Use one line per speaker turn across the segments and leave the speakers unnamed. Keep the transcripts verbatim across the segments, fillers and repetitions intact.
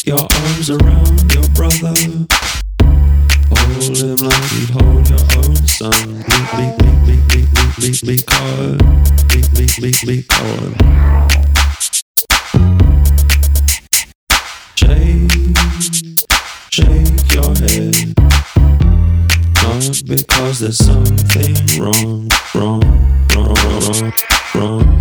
your arms around your brother. Hold him like you'd hold your own son. Be, be, be, be, be, be, be caught. Be, be, be, be caught. Shake, shake your head. Not because there's something wrong, wrong, wrong, wrong, wrong.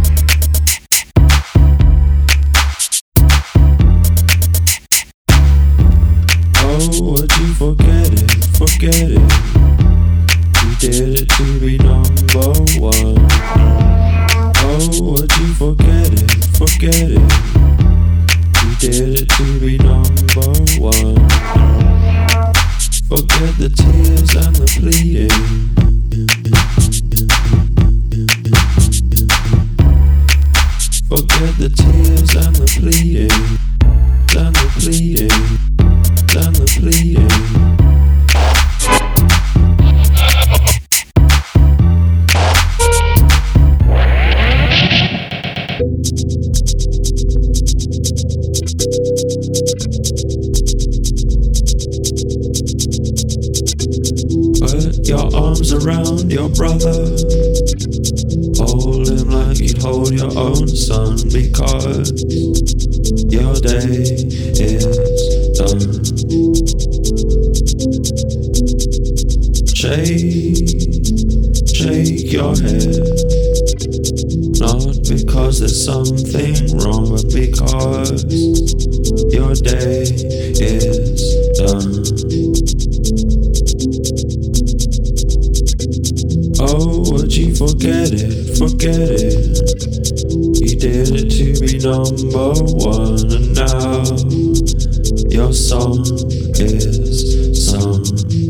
Oh, would you forget it, forget it. You did it to be number one. Oh, would you forget it, forget it. You did it to be number one. Forget the tears and the pleading. Forget the tears and the pleading. And the pleading. And the pleading. Put your arms around your brother. Hold him like you'd hold your own son, because your day is done. Shake, shake your head. Not because there's something wrong, but because your day is done. Oh, would you forget it, forget it. You did it to be number one, and now your song is sung.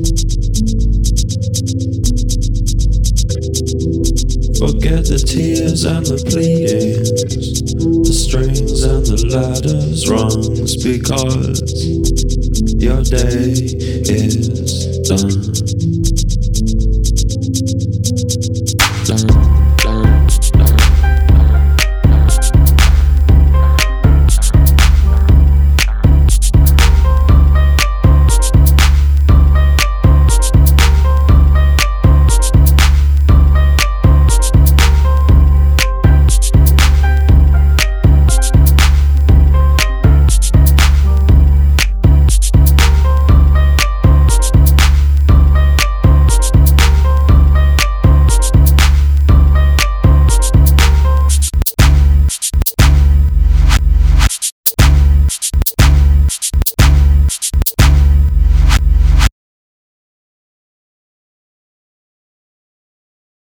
Forget the tears and the pleadings, the strings and the ladders rungs, because your day is done.